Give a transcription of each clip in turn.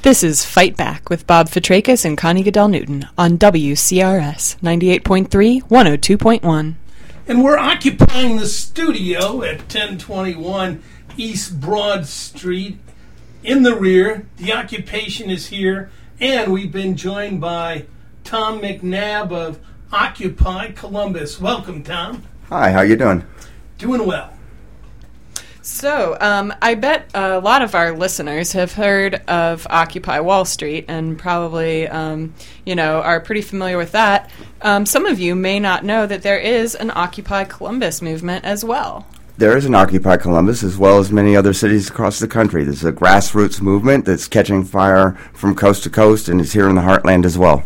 This is Fight Back with Bob Fitrakis and Connie Goodell Newton on WCRS 98.3, 102.1. And we're occupying the studio at 1021 East Broad Street in the rear. The occupation is here, and we've been joined by Tom McNabb of Occupy Columbus. Welcome, Tom. Hi, how you doing? Doing well. So, I bet a lot of our listeners have heard of Occupy Wall Street and probably, are pretty familiar with that. Some of you may not know that there is an Occupy Columbus movement as well. There is an Occupy Columbus, as well as many other cities across the country. There's a grassroots movement that's catching fire from coast to coast and is here in the heartland as well.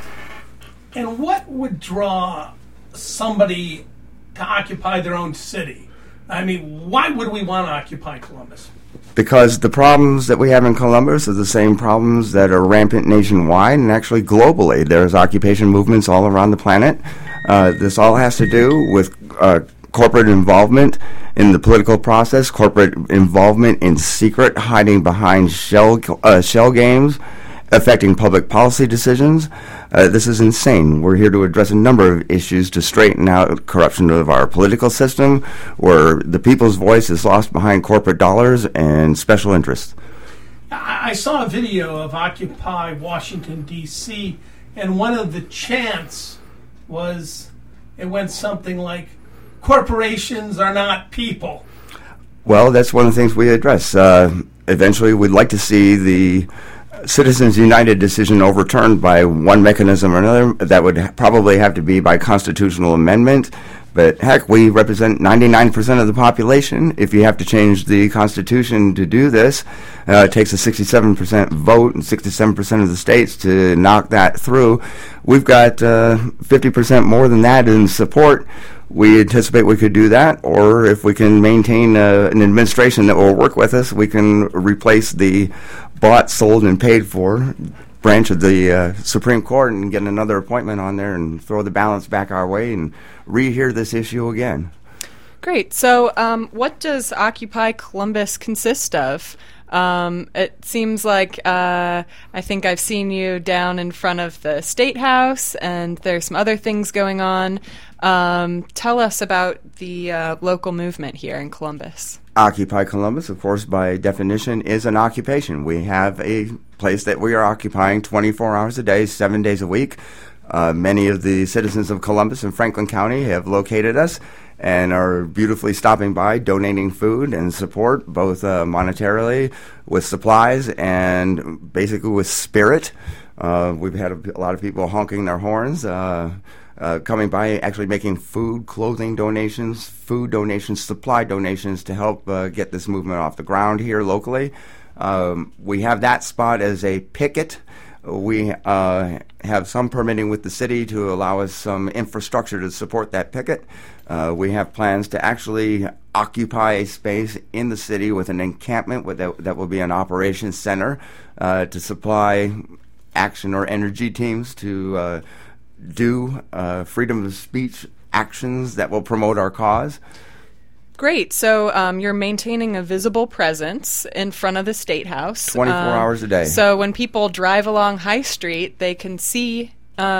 And what would draw somebody to occupy their own city? I mean, why would we want to occupy Columbus? Because the problems that we have in Columbus are the same problems that are rampant nationwide and actually globally. There's occupation movements all around the planet. This all has to do with corporate involvement in the political process, corporate involvement in secret, hiding behind shell games, affecting public policy decisions. This is insane. We're here to address a number of issues to straighten out corruption of our political system, where the people's voice is lost behind corporate dollars and special interests. I saw a video of Occupy Washington, D.C., and one of the chants it went something like, corporations are not people. Well, that's one of the things we address. Eventually, we'd like to see the Citizens United decision overturned by one mechanism or another. That would probably have to be by constitutional amendment. But heck, we represent 99% of the population. If you have to change the Constitution to do this, it takes a 67% vote and 67% of the states to knock that through. We've got 50% more than that in support. We anticipate we could do that, or if we can maintain an administration that will work with us, we can replace the bought, sold, and paid for branch of the Supreme Court and get another appointment on there and throw the balance back our way and rehear this issue again. Great. So what does Occupy Columbus consist of? It seems like I think I've seen you down in front of the State House, and there's some other things going on. Tell us about the local movement here in Columbus. Occupy Columbus, of course, by definition, is an occupation. We have a place that we are occupying 24 hours a day, 7 days a week. Many of the citizens of Columbus and Franklin County have located us and are beautifully stopping by, donating food and support, both monetarily, with supplies, and basically with spirit. We've had a lot of people honking their horns, coming by, actually making food, clothing donations, supply donations to help get this movement off the ground here locally. We have that spot as a picket. We have some permitting with the city to allow us some infrastructure to support that picket. We have plans to actually occupy a space in the city with an encampment that will be an operations center to supply action or energy teams to do freedom of speech actions that will promote our cause. Great. So you're maintaining a visible presence in front of the State House. 24 hours a day. So when people drive along High Street, they can see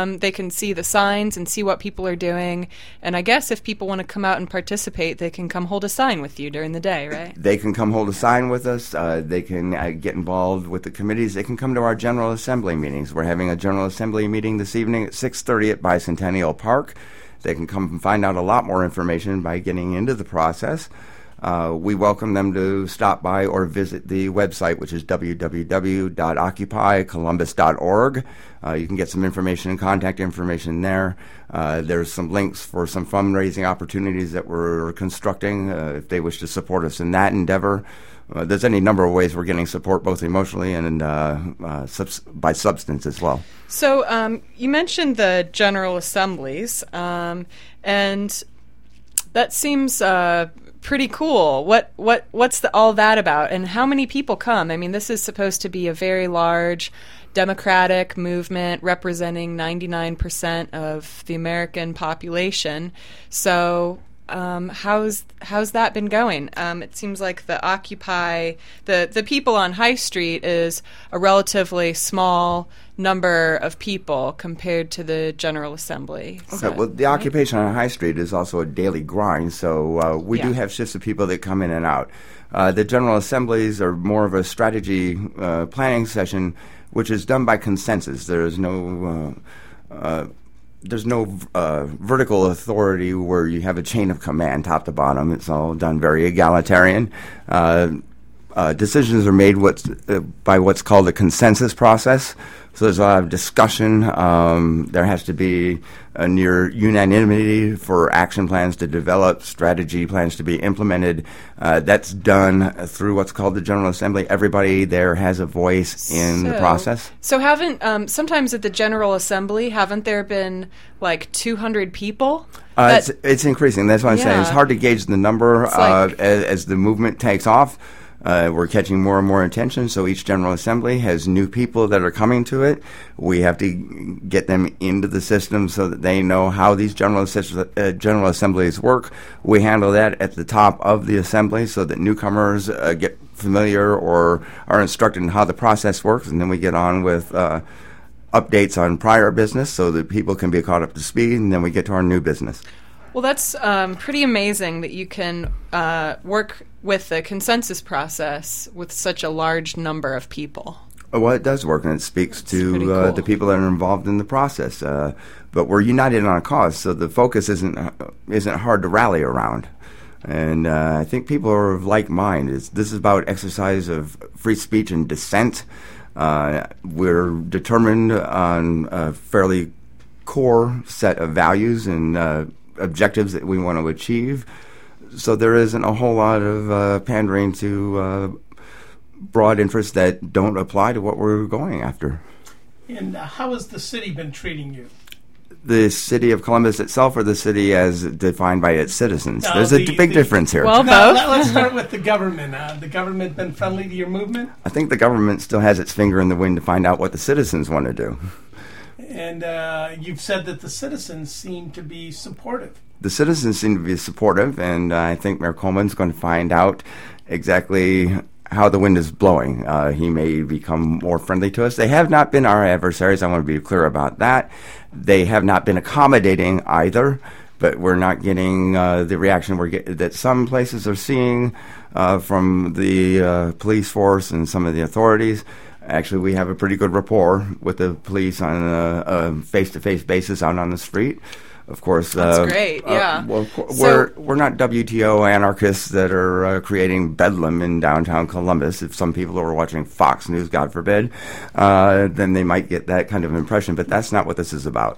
the signs and see what people are doing. And I guess if people want to come out and participate, they can come hold a sign with you during the day, right? They can come hold a sign with us. They can get involved with the committees. They can come to our General Assembly meetings. We're having a General Assembly meeting this evening at 6:30 at Bicentennial Park. They can come and find out a lot more information by getting into the process. We welcome them to stop by or visit the website, which is www.occupycolumbus.org. You can get some information and contact information there. There's some links for some fundraising opportunities that we're constructing if they wish to support us in that endeavor. There's any number of ways we're getting support, both emotionally and by substance as well. So you mentioned the General Assemblies, and that seems pretty cool. What's all that about, and how many people come? I mean, this is supposed to be a very large democratic movement representing 99% of the American population. So how's that been going? It seems like the Occupy, the people on High Street is a relatively small number of people compared to the General Assembly. Okay, well, the occupation on High Street is also a daily grind, so we do have shifts of people that come in and out. The General Assemblies are more of a strategy planning session, which is done by consensus. There's no vertical authority where you have a chain of command top to bottom. It's all done very egalitarian. Decisions are made by what's called a consensus process. So there's a lot of discussion. There has to be a near unanimity for action plans to develop, strategy plans to be implemented. That's done through what's called the General Assembly. Everybody there has a voice in the process. So sometimes at the General Assembly, haven't there been like 200 people? It's increasing. That's what I'm saying. It's hard to gauge the number as the movement takes off. We're catching more and more attention, so each General Assembly has new people that are coming to it. We have to get them into the system so that they know how these General Assemblies work. We handle that at the top of the Assembly so that newcomers get familiar or are instructed in how the process works, and then we get on with updates on prior business so that people can be caught up to speed, and then we get to our new business. Well, that's pretty amazing that you can work with the consensus process with such a large number of people. Well, it does work, and it speaks to cool. the people that are involved in the process. But we're united on a cause, so the focus isn't hard to rally around. And I think people are of like mind. This is about exercise of free speech and dissent. We're determined on a fairly core set of values and objectives that we want to achieve. So there isn't a whole lot of pandering to broad interests that don't apply to what we're going after. And how has the city been treating you? The city of Columbus itself, or the city as defined by its citizens? There's a big difference here. Well, both. Let's start with the government. The government been friendly to your movement? I think the government still has its finger in the wind to find out what the citizens want to do. And you've said that the citizens seem to be supportive. The citizens seem to be supportive, and I think Mayor Coleman's going to find out exactly how the wind is blowing. He may become more friendly to us. They have not been our adversaries. I want to be clear about that. They have not been accommodating either, but we're not getting the reaction that some places are seeing from the police force and some of the authorities. Actually, we have a pretty good rapport with the police on a face-to-face basis out on the street. Of course, that's great. Yeah. We're not WTO anarchists that are creating bedlam in downtown Columbus. If some people are watching Fox News, God forbid, then they might get that kind of impression. But that's not what this is about.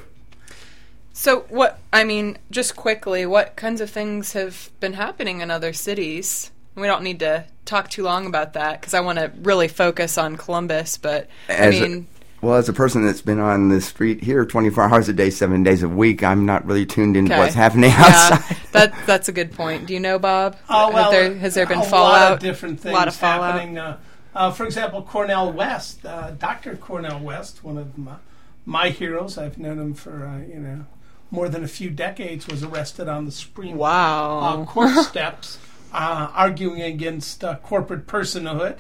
So, just quickly, what kinds of things have been happening in other cities? We don't need to talk too long about that because I want to really focus on Columbus. But as a person that's been on the street here 24 hours a day, 7 days a week, I'm not really tuned into what's happening outside. That's a good point. Do you know, Bob? Has there been fallout? A lot of different things happening. For example, Cornel West, Dr. Cornel West, one of my heroes. I've known him for more than a few decades. Was arrested on the Supreme Court steps, arguing against corporate personhood.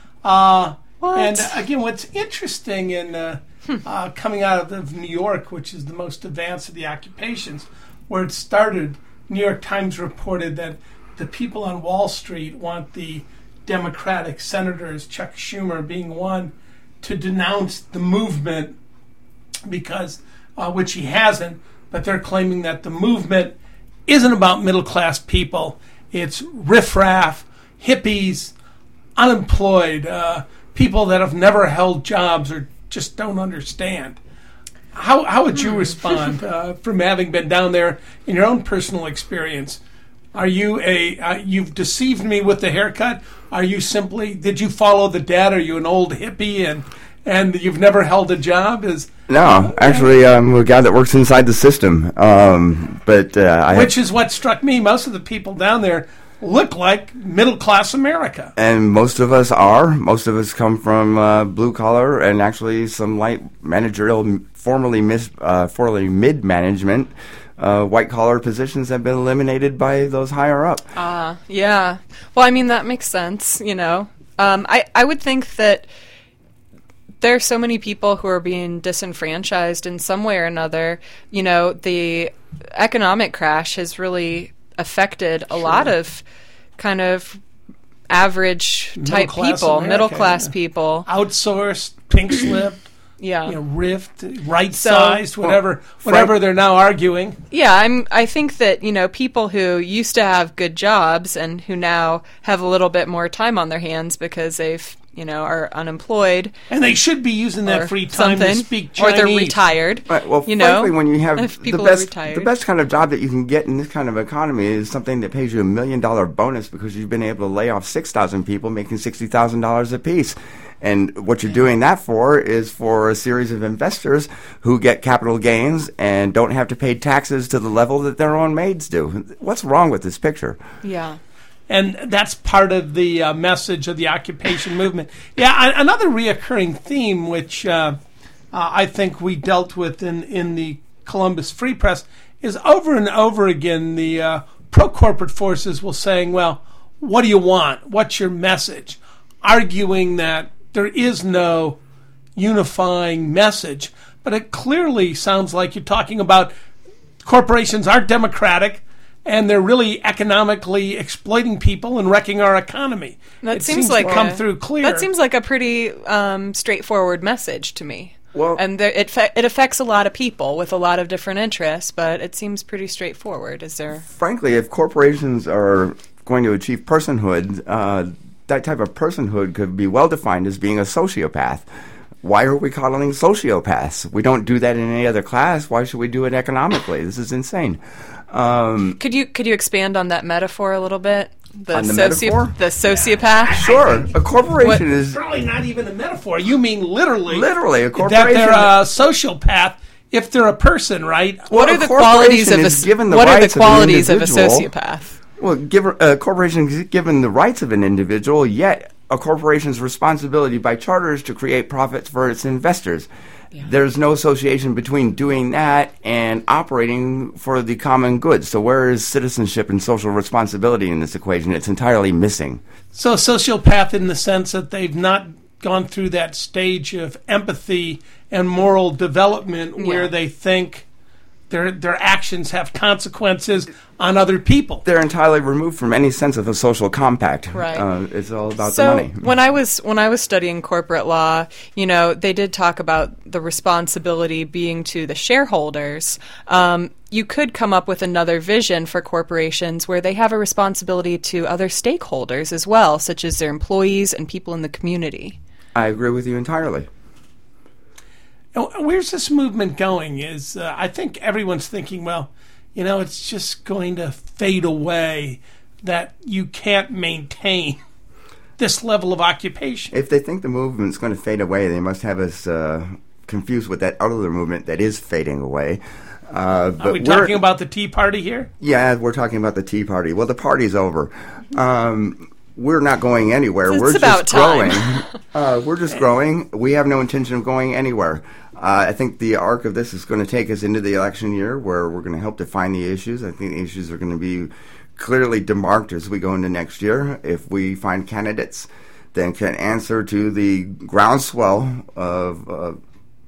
And again, what's interesting in coming out of New York, which is the most advanced of the occupations, where it started, New York Times reported that the people on Wall Street want the Democratic senators, Chuck Schumer being one, to denounce the movement because, which he hasn't, but they're claiming that the movement isn't about middle-class people. It's riffraff, hippies, unemployed, people that have never held jobs or just don't understand. How would you respond from having been down there in your own personal experience? Are you you've deceived me with the haircut? Are you did you follow the dad? Are you an old hippie and you've never held a job? No, actually, I'm a guy that works inside the system. Which is what struck me. Most of the people down there look like middle-class America. And most of us are. Most of us come from blue-collar and actually some light managerial, formerly mid-management white-collar positions have been eliminated by those higher up. Yeah. Well, I mean, that makes sense, you know. I would think that there are so many people who are being disenfranchised in some way or another. You know, the economic crash has really affected a lot of kind of average type people, middle-class people. Outsourced, pink-slipped. Yeah, rift, right-sized, whatever they're now arguing. Yeah, I think that, you know, people who used to have good jobs and who now have a little bit more time on their hands because they've, you know, are unemployed, and they should be using that free time to speak Chinese, or they're retired. Right. Well, you frankly, know, when you have the best kind of job that you can get in this kind of economy is something that pays you $1 million bonus because you've been able to lay off 6,000 people, making $60,000 apiece. And what you're doing that for is for a series of investors who get capital gains and don't have to pay taxes to the level that their own maids do. What's wrong with this picture? Yeah. And that's part of the message of the occupation movement. Yeah, another reoccurring theme, which I think we dealt with in the Columbus Free Press, is over and over again the pro-corporate forces will saying, well, what do you want? What's your message? Arguing that there is no unifying message, but it clearly sounds like you're talking about corporations aren't democratic and they're really economically exploiting people and wrecking our economy. That seems like come through clear. That seems like a pretty straightforward message to me. Well, and it affects a lot of people with a lot of different interests, but it seems pretty straightforward. Is there? Frankly, if corporations are going to achieve personhood, that type of personhood could be well defined as being a sociopath. Why are we calling sociopaths? We don't do that in any other class. Why should we do it economically? This is insane. Could you expand on that metaphor a little bit? On the metaphor? The sociopath? Sure. A corporation is probably not even a metaphor. You mean literally. Literally, a corporation. That they're a sociopath if they're a person, right? What are the qualities of a sociopath? Well, a corporation is given the rights of an individual, yet a corporation's responsibility by charter is to create profits for its investors. Yeah. There's no association between doing that and operating for the common good. So where is citizenship and social responsibility in this equation? It's entirely missing. So a sociopath in the sense that they've not gone through that stage of empathy and moral development where they think their actions have consequences on other people. They're entirely removed from any sense of a social compact. Right. It's all about the money. When I was studying corporate law, you know, they did talk about the responsibility being to the shareholders. You could come up with another vision for corporations where they have a responsibility to other stakeholders as well, such as their employees and people in the community. I agree with you entirely. Where's this movement going? I think everyone's thinking, well, you know, it's just going to fade away, that you can't maintain this level of occupation. If they think the movement's going to fade away, they must have us confused with that other movement that is fading away. Are we talking about the Tea Party here? Yeah, we're talking about the Tea Party. Well, the party's over. We're not going anywhere. We're just growing. We're just growing. We have no intention of going anywhere. I think the arc of this is going to take us into the election year where we're going to help define the issues. I think the issues are going to be clearly demarked as we go into next year. If we find candidates that can answer to the groundswell of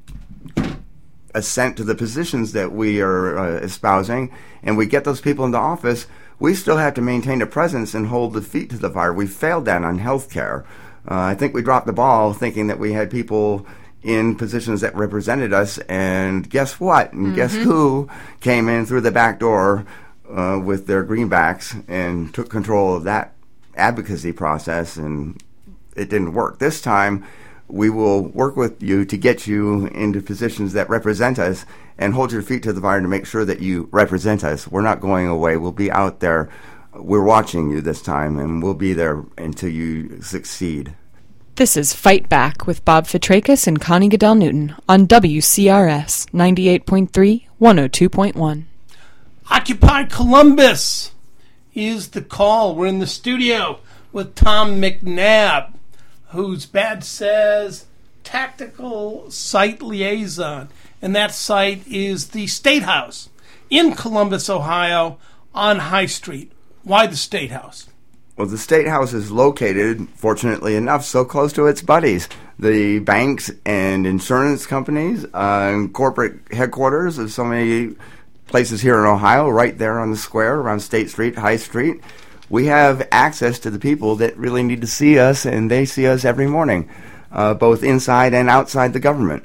assent to the positions that we are espousing, and we get those people into office, we still have to maintain a presence and hold the feet to the fire. We failed that on health care. I think we dropped the ball thinking that we had people in positions that represented us, and guess what? And guess who came in through the back door with their greenbacks and took control of that advocacy process, and it didn't work. This time, we will work with you to get you into positions that represent us and hold your feet to the fire to make sure that you represent us. We're not going away. We'll be out there. We're watching you this time, and we'll be there until you succeed. This is Fight Back with Bob Fitrakis and Connie Goodell Newton on WCRS 98.3, 102.1. Occupy Columbus is the call. We're in the studio with Tom McNabb, whose badge says Tactical Site Liaison, and that site is the State House. in Columbus, Ohio, on High Street. Why the State House? Well, the State House is located, fortunately enough, so close to its buddies, the banks and insurance companies, and corporate headquarters of so many places here in Ohio, right there on the square around State Street, High Street. We have access to the people that really need to see us, and they see us every morning, both inside and outside the government.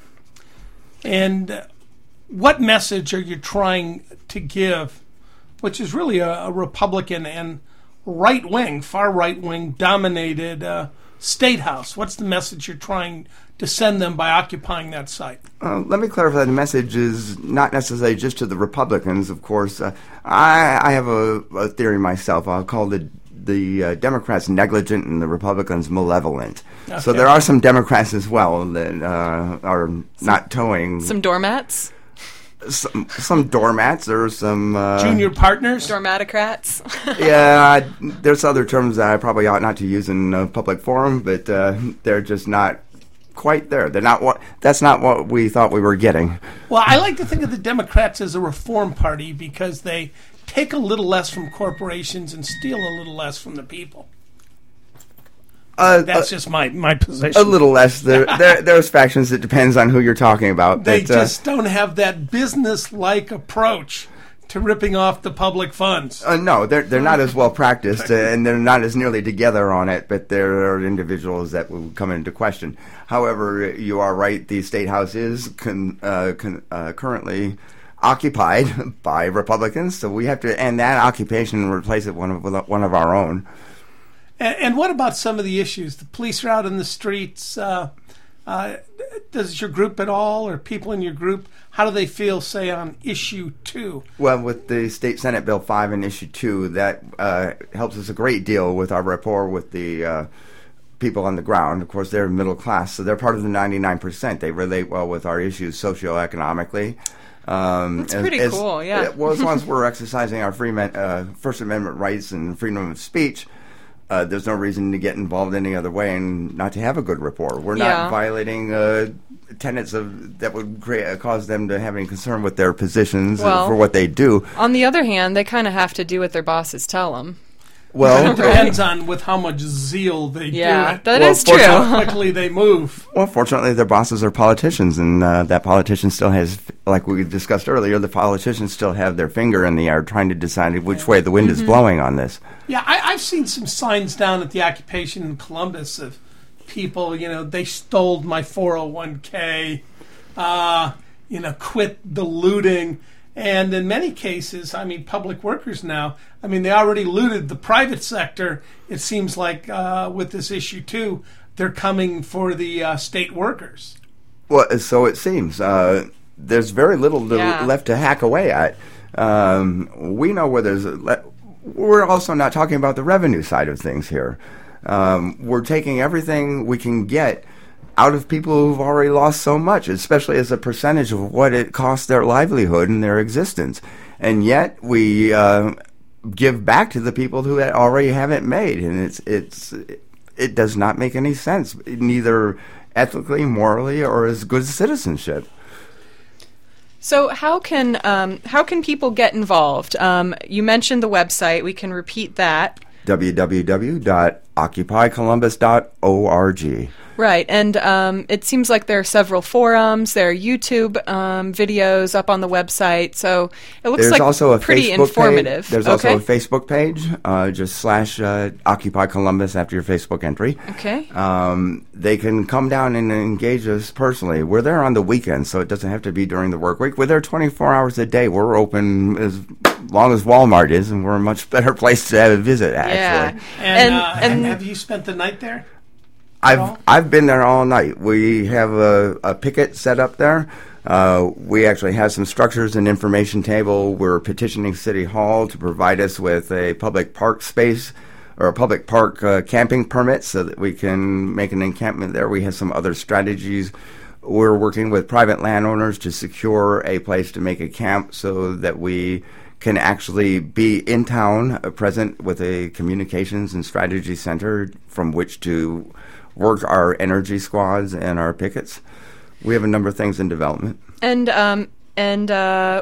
And what message are you trying to give, which is really a Republican and right-wing, far right-wing dominated State House? What's the message you're trying to send them by occupying that site? Let me clarify. The message is not necessarily just to the Republicans, of course. I have a theory myself. I'll call the Democrats negligent and the Republicans malevolent. Okay. So there are some Democrats as well that are not towing. Some doormats? Some doormats. There are some junior partners, dormatocrats. Yeah, there's other terms that I probably ought not to use in a public forum, but they're just not quite there. They're not that's not what we thought we were getting. Well, I like to think of the Democrats as a reform party because they take a little less from corporations and steal a little less from the people. That's just my position. A little less. There's factions. It depends on who you're talking about. They just don't have that business-like approach to ripping off the public funds. No, they're not as well practiced, and they're not as nearly together on it. But there are individuals that will come into question. However, you are right. The State House is currently occupied by Republicans, so we have to end that occupation and replace it with one of our own. And what about some of the issues? The police are out in the streets. Does your group at all, or people in your group, how do they feel, say, on Issue 2? Well, with the State Senate Bill 5 and Issue 2, that helps us a great deal with our rapport with the people on the ground. Of course, they're middle class, so they're part of the 99%. They relate well with our issues socioeconomically. That's pretty cool, yeah. Well, as long as we're exercising our First Amendment rights and freedom of speech, there's no reason to get involved any other way and not to have a good rapport. We're not violating tenets that would cause them to have any concern with their positions for what they do. On the other hand, they kind of have to do what their bosses tell them. Well, it depends on with how much zeal they do it. That is true. How quickly they move. Well, fortunately, their bosses are politicians, and that politician still has, like we discussed earlier, the politicians still have their finger in the air trying to decide which way the wind is blowing on this. Yeah, I've seen some signs down at the occupation in Columbus of people, they stole my 401k, quit the looting. And in many cases, public workers now, they already looted the private sector. It seems like with this Issue 2, they're coming for the state workers. Well, so it seems. There's very little left to hack away at. We know where there's... We're also not talking about the revenue side of things here. We're taking everything we can get out of people who've already lost so much, especially as a percentage of what it costs their livelihood and their existence. And yet we give back to the people who already have it made, and it does not make any sense, neither ethically, morally, or as good citizenship. So how can people get involved? You mentioned the website. We can repeat that. www.occupycolumbus.org. Right, and it seems like there are several forums, there are YouTube videos up on the website, so it looks like also pretty Facebook informative. Page. There's also a Facebook page, just / Occupy Columbus after your Facebook entry. Okay. They can come down and engage us personally. We're there on the weekends, so it doesn't have to be during the work week. We're there 24 hours a day. We're open as long as Walmart is, and we're a much better place to visit, actually. Yeah. And have you spent the night there? I've been there all night. We have a picket set up there. We actually have some structures and information table. We're petitioning City Hall to provide us with a public park space or a public park camping permit so that we can make an encampment there. We have some other strategies. We're working with private landowners to secure a place to make a camp so that we can actually be in town, present with a communications and strategy center from which to work our energy squads and our pickets. We have a number of things in development. And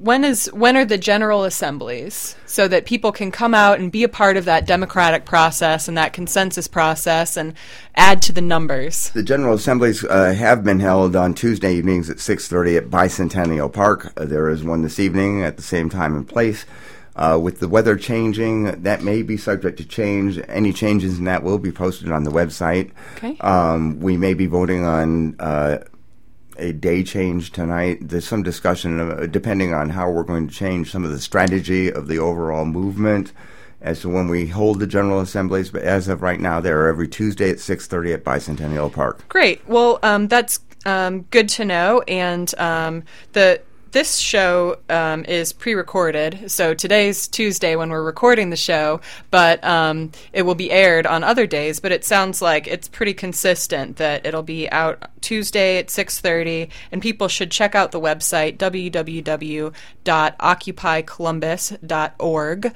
when are the General Assemblies so that people can come out and be a part of that democratic process and that consensus process and add to the numbers? The General Assemblies have been held on Tuesday evenings at 6:30 at Bicentennial Park. There is one this evening at the same time and place. With the weather changing, that may be subject to change. Any changes in that will be posted on the website. Okay. We may be voting on a day change tonight. There's some discussion, depending on how we're going to change some of the strategy of the overall movement as to when we hold the General Assemblies. But as of right now, they're every Tuesday at 6:30 at Bicentennial Park. Great. Well, that's good to know. And this show is pre-recorded, so today's Tuesday when we're recording the show, but it will be aired on other days. But it sounds like it's pretty consistent that it'll be out Tuesday at 6:30, and people should check out the website, www.occupycolumbus.org,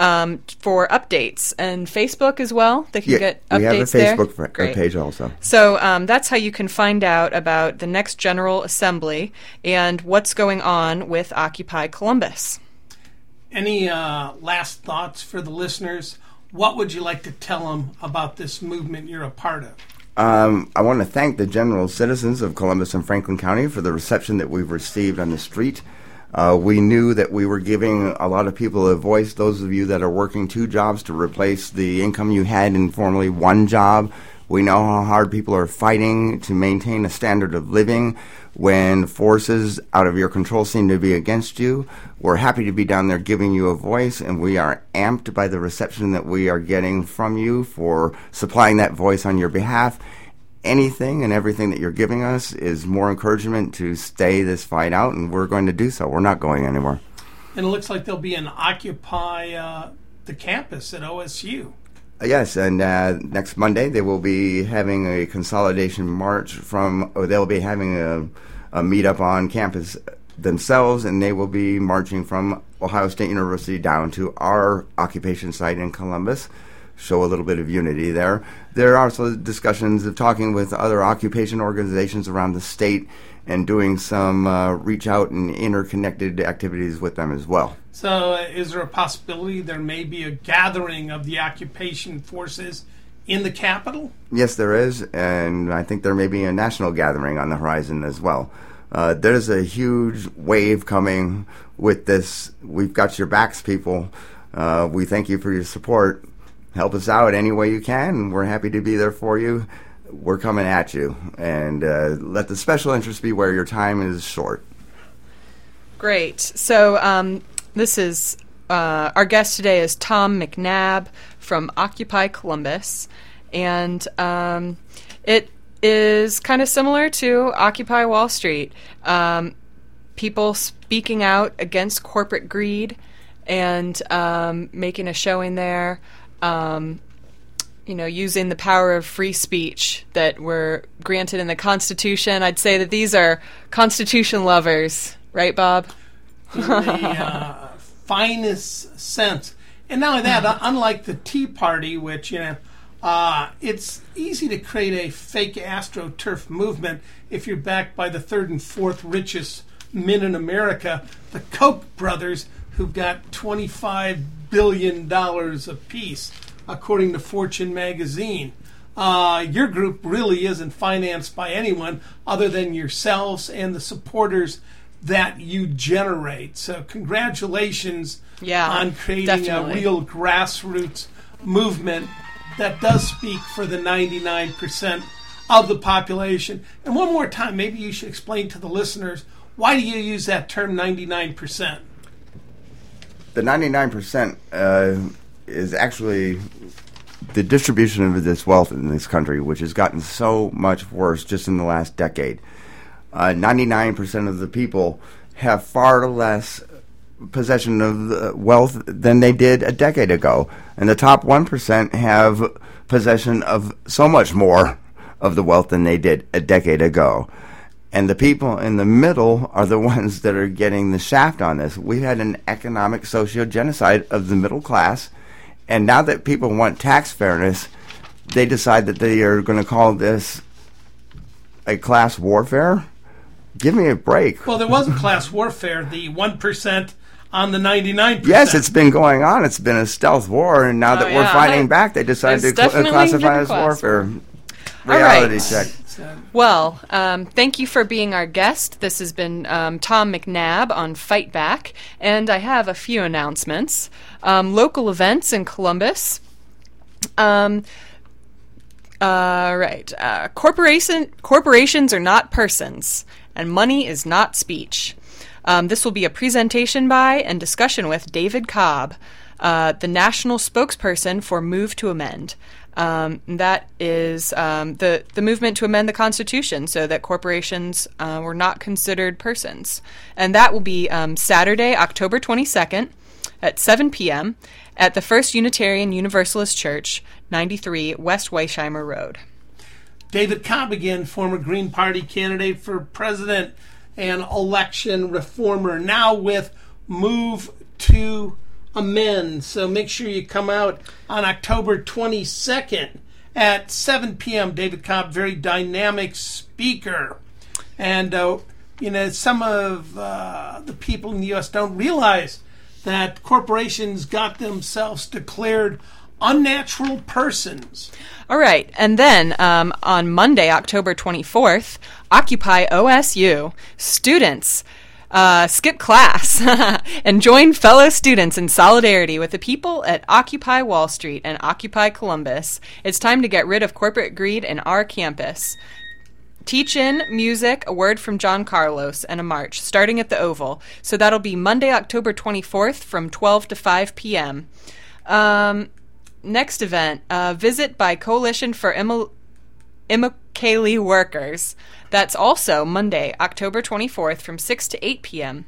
for updates. And Facebook as well, they can get updates there. We have a Facebook page also. So that's how you can find out about the next General Assembly and what's going on with Occupy Columbus. Any last thoughts for the listeners? What would you like to tell them about this movement you're a part of? I want to thank the general citizens of Columbus and Franklin County for the reception that we've received on the street. We knew that we were giving a lot of people a voice, those of you that are working 2 jobs to replace the income you had in formerly 1 job. We know how hard people are fighting to maintain a standard of living when forces out of your control seem to be against you. We're happy to be down there giving you a voice, and we are amped by the reception that we are getting from you for supplying that voice on your behalf. Anything and everything that you're giving us is more encouragement to stay this fight out, and we're going to do so. We're not going anywhere. And it looks like there'll be an Occupy the campus at OSU. Yes, and next Monday they will be having a consolidation march they'll be having a meetup on campus themselves, and they will be marching from Ohio State University down to our occupation site in Columbus, show a little bit of unity there. There are also discussions of talking with other occupation organizations around the state and doing some reach out and interconnected activities with them as well. So is there a possibility there may be a gathering of the occupation forces in the Capitol? Yes, there is, and I think there may be a national gathering on the horizon as well. There's a huge wave coming with this. We've got your backs, people. We thank you for your support. Help us out any way you can. We're happy to be there for you. We're coming at you. And let the special interest be where your time is short. Great. So this is our guest today is Tom McNabb from Occupy Columbus. And it is kind of similar to Occupy Wall Street. People speaking out against corporate greed and making a showing there. Using the power of free speech that were granted in the Constitution. I'd say that these are Constitution lovers, right, Bob? In the finest sense. And not only that, unlike the Tea Party, which, it's easy to create a fake AstroTurf movement if you're backed by the 3rd and 4th richest men in America, the Koch brothers, who've got $25 billion apiece, according to Fortune magazine. Your group really isn't financed by anyone other than yourselves and the supporters that you generate. So congratulations on creating a real grassroots movement that does speak for the 99% of the population. And one more time, maybe you should explain to the listeners, why do you use that term 99%? The 99% is actually the distribution of this wealth in this country, which has gotten so much worse just in the last decade. 99% of the people have far less possession of wealth than they did a decade ago. And the top 1% have possession of so much more of the wealth than they did a decade ago. And the people in the middle are the ones that are getting the shaft on this. We had an economic socio-genocide of the middle class, and now that people want tax fairness, they decide that they are going to call this a class warfare. give me a break. Well, there was a class warfare, the 1% on the 99%. Yes, it's been going on. It's been a stealth war, and now that we're fighting back, they decided to classify as warfare. Reality check. Well, thank you for being our guest. This has been Tom McNabb on Fight Back, and I have a few announcements. Local events in Columbus. Corporations are not persons, and money is not speech. This will be a presentation by and discussion with David Cobb, the national spokesperson for Move to Amend. That is the movement to amend the Constitution so that corporations were not considered persons. And that will be Saturday, October 22nd at 7 p.m. at the First Unitarian Universalist Church, 93 West Weisheimer Road. David Cobb again, former Green Party candidate for president and election reformer, now with Move to Amend. So make sure you come out on October 22nd at 7 p.m. David Cobb, very dynamic speaker. And, some of the people in the U.S. don't realize that corporations got themselves declared unnatural persons. All right. And then on Monday, October 24th, Occupy OSU students skip class and join fellow students in solidarity with the people at Occupy Wall Street and Occupy Columbus. It's time to get rid of corporate greed in our campus. Teach-in, music, a word from John Carlos, and a march, starting at the Oval. So that'll be Monday, October 24th from 12 to 5 p.m. Next event, visit by Coalition for Immokalee Workers. That's also Monday, October 24th from 6 to 8 p.m.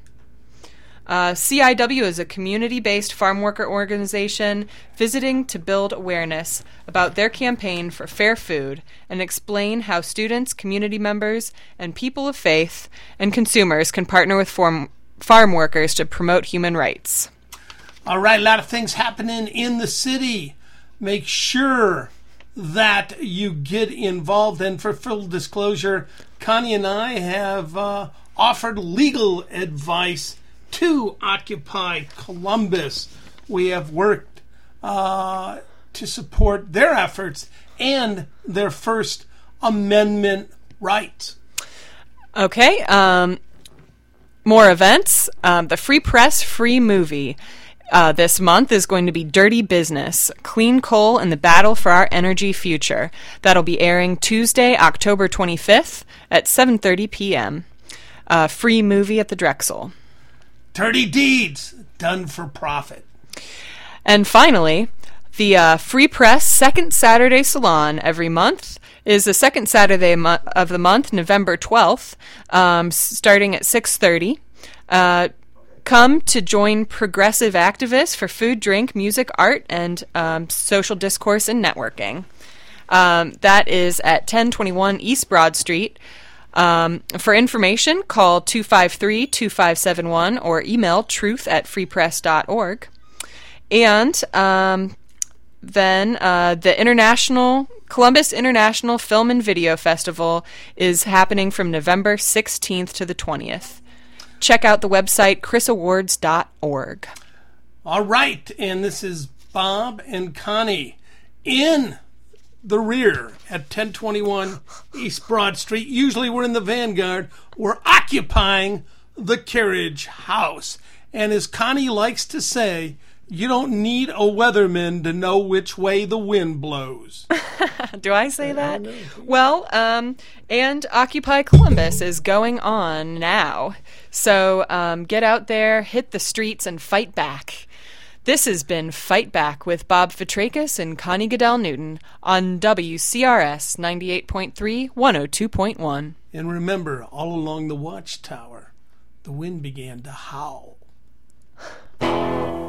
CIW is a community-based farm worker organization visiting to build awareness about their campaign for fair food and explain how students, community members, and people of faith and consumers can partner with farm workers to promote human rights. All right, a lot of things happening in the city. Make sure that you get involved. And for full disclosure, Connie and I have offered legal advice to Occupy Columbus. We have worked to support their efforts and their First Amendment rights. Okay, more events. The Free Press Free Movie this month is going to be Dirty Business, Clean Coal and the Battle for Our Energy Future. That'll be airing Tuesday, October 25th at 7:30 p.m. Free movie at the Drexel. Dirty deeds done for profit. And finally, the Free Press Second Saturday Salon every month is the second Saturday of the month, November 12th, starting at 6:30. Come to join progressive activists for food, drink, music, art, and social discourse and networking. That is at 1021 East Broad Street. For information, call 253-2571 or email truth@freepress.org. And then the Columbus International Film and Video Festival is happening from November 16th to the 20th. Check out the website chrisawards.org. All right, and this is Bob and Connie in the rear at 1021 East Broad Street. Usually we're in the vanguard. We're occupying the carriage house. And as Connie likes to say, you don't need a weatherman to know which way the wind blows. Do I say that? Well, and Occupy Columbus is going on now. So get out there, hit the streets, and fight back. This has been Fight Back with Bob Fitrakis and Connie Goodell Newton on WCRS 98.3, 102.1. And remember, all along the watchtower, the wind began to howl.